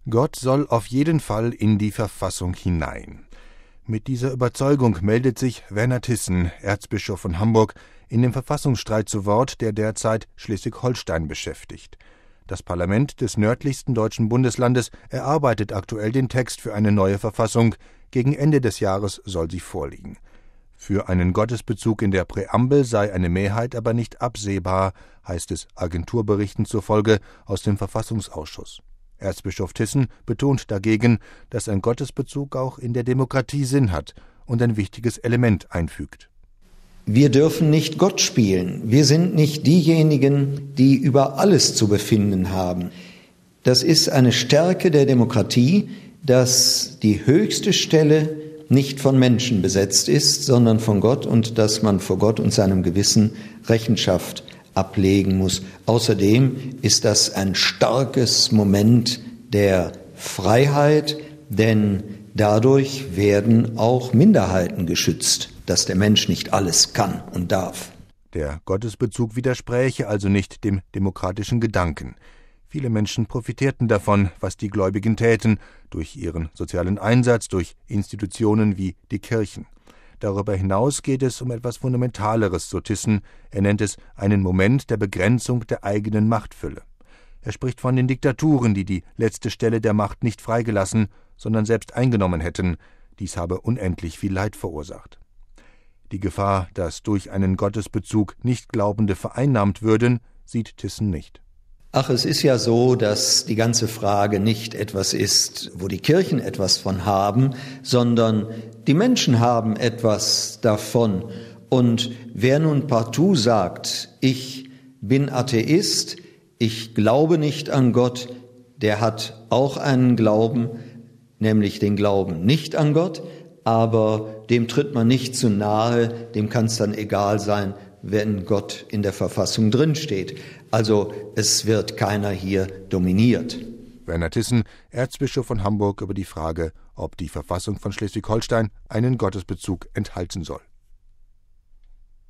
Gott soll auf jeden Fall in die Verfassung hinein. Mit dieser Überzeugung meldet sich Werner Thyssen, Erzbischof von Hamburg, in dem Verfassungsstreit zu Wort, der derzeit Schleswig-Holstein beschäftigt. Das Parlament des nördlichsten deutschen Bundeslandes erarbeitet aktuell den Text für eine neue Verfassung. Gegen Ende des Jahres soll sie vorliegen. Für einen Gottesbezug in der Präambel sei eine Mehrheit aber nicht absehbar, heißt es Agenturberichten zufolge aus dem Verfassungsausschuss. Erzbischof Thyssen betont dagegen, dass ein Gottesbezug auch in der Demokratie Sinn hat und ein wichtiges Element einfügt. Wir dürfen nicht Gott spielen. Wir sind nicht diejenigen, die über alles zu befinden haben. Das ist eine Stärke der Demokratie, dass die höchste Stelle nicht von Menschen besetzt ist, sondern von Gott und dass man vor Gott und seinem Gewissen Rechenschaft ablegen muss. Außerdem ist das ein starkes Moment der Freiheit, denn dadurch werden auch Minderheiten geschützt, dass der Mensch nicht alles kann und darf. Der Gottesbezug widerspräche also nicht dem demokratischen Gedanken. Viele Menschen profitierten davon, was die Gläubigen täten, durch ihren sozialen Einsatz, durch Institutionen wie die Kirchen. Darüber hinaus geht es um etwas Fundamentaleres, so Thyssen. Er nennt es einen Moment der Begrenzung der eigenen Machtfülle. Er spricht von den Diktaturen, die die letzte Stelle der Macht nicht freigelassen, sondern selbst eingenommen hätten. Dies habe unendlich viel Leid verursacht. Die Gefahr, dass durch einen Gottesbezug Nichtglaubende vereinnahmt würden, sieht Thyssen nicht. Ach, es ist ja so, dass die ganze Frage nicht etwas ist, wo die Kirchen etwas von haben, sondern die Menschen haben etwas davon. Und wer nun partout sagt, ich bin Atheist, ich glaube nicht an Gott, der hat auch einen Glauben, nämlich den Glauben nicht an Gott, aber dem tritt man nicht zu nahe, dem kann es dann egal sein, wenn Gott in der Verfassung drinsteht. Also es wird keiner hier dominiert. Werner Thyssen, Erzbischof von Hamburg, über die Frage, ob die Verfassung von Schleswig-Holstein einen Gottesbezug enthalten soll.